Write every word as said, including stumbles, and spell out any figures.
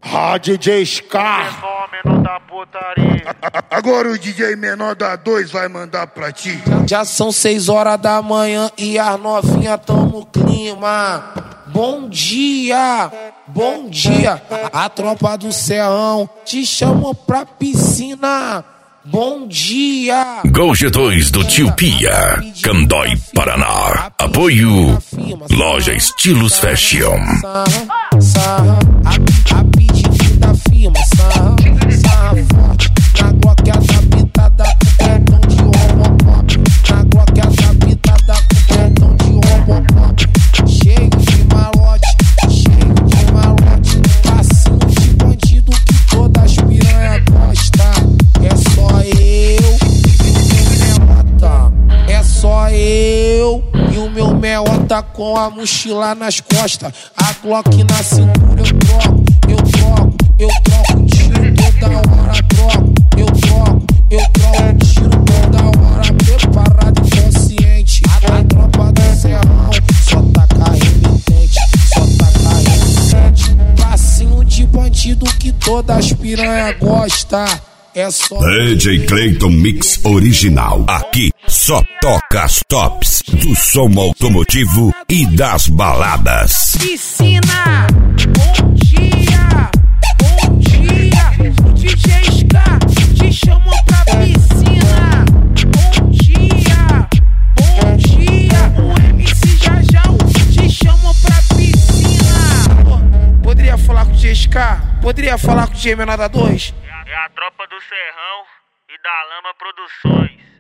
Ah, D J Scar. Menor da putaria. Agora o D J menor da dois vai mandar pra ti. Já são seis horas da manhã e as novinhas tão no clima. Bom dia, bom dia. A tropa do Serrão te chamou pra piscina. Bom dia. Gol G dois do Tio Pia, Candói, Paraná. Apoio Loja Estilos Fashion. Sarra, a, a pedido da firma. Sarra, sarra forte. Na glock a pitada com cartão de Robocop. Na glock a pitada com cartão de Robocop. Cheio de malote, cheio de malote. Passinho de bandido que todas as piranha gostam. É só eu e o meu melota. É só eu e o meu melota com a mochila nas costas. A Glock na cintura eu troco, eu troco, eu troco tiro toda hora, troco, eu troco, eu troco tiro toda hora, preparado e consciente. A tropa do Serrão só taca remitente, só taca remitente. Passinho de bandido que todas as piranha gostam. É só D J Clayton Mix Original. Aqui só toca as tops do som automotivo e das baladas. Piscina, bom dia, bom dia. O D J Scar te chamou pra piscina. Bom dia, bom dia. O M C Jajão te chamou pra piscina. Pô, poderia falar com o D J Scar? Poderia falar com o D J Menor da dois? É a tropa do Serrão e da Lama Produções.